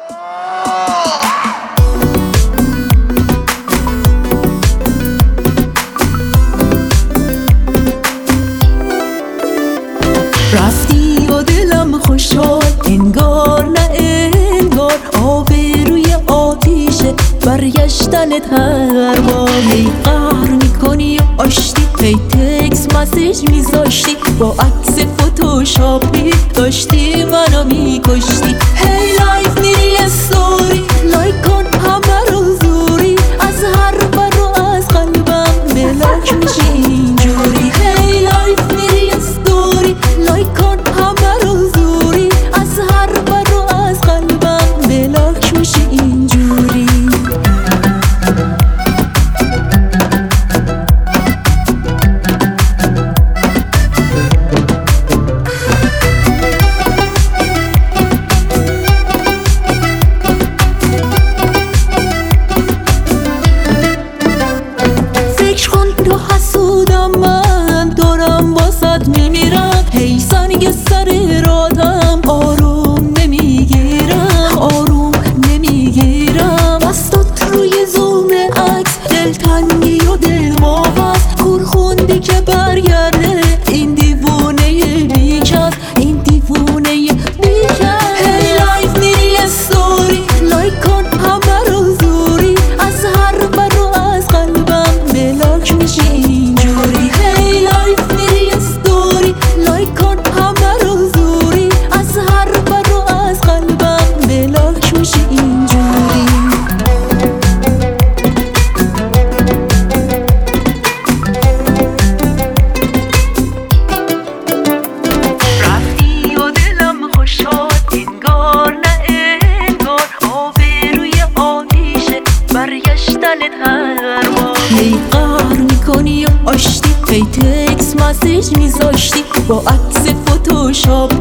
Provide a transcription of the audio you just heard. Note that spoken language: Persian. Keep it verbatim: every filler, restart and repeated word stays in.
رفتی و دلم خوشحال انگار نه انگار، آبروی آتیشه برگشتنت هر بار. هی قهر میکنی و آشتی، هی تکس مسیج میذاشتی، با عکس فتوشاپی داشتی منو میکشتی. هی لایف میری استوری لایک کن همه رو زوری، از هر بر و از قلبم بلاک میشی اینجوری. هی لایف میری استوری لایک کن همه رو زوری، از هر بر و از قلبم بلاک میشی اینجوری. فکر کن تو حسودم، من دارم واسد میمیرم. هی سنگ سر رادم آروم نمیگیرم، آروم نمیگیرم. دستات روی زوم عکس دلتنگی و دلواپس، کور خوندی که برگرده این دیوونه بیکس، این دیوونه بیکس. هی لایف میری استوری لایک کن همه رو زوری، از هر بر و از قلبم بلاک میشی اینجوری. هی لایف میری استوری لایک کن همه رو زوری، از هر بر و از قلبم بلاک میشی اینجوری. رفتی و دلم خوشحال انگار نه انگار، آبروی آتیشه برگشتنت هر بار. هی قهر میکنی و آشتی، هی تکس مسیج میذاشتی، با عکس فتوشاپ